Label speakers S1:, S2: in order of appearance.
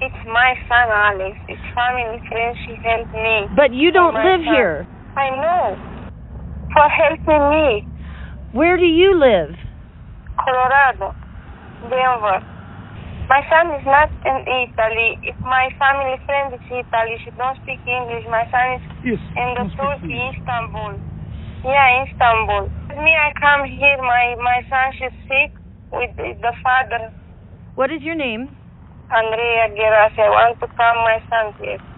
S1: It's my son, Alex. It's family friend. She helped me.
S2: But you don't live
S1: son.
S2: here.
S1: I know. For helping me.
S2: Where do you live?
S1: Colorado. Denver. My son is not in Italy. If my family friend is Italy, she don't speak English. My son is in the Turkey, Istanbul. Yeah, Istanbul. With me, I come here. My son, she's sick with the father.
S2: What is your name?
S1: Andrea Gerasi. I want to come my son here.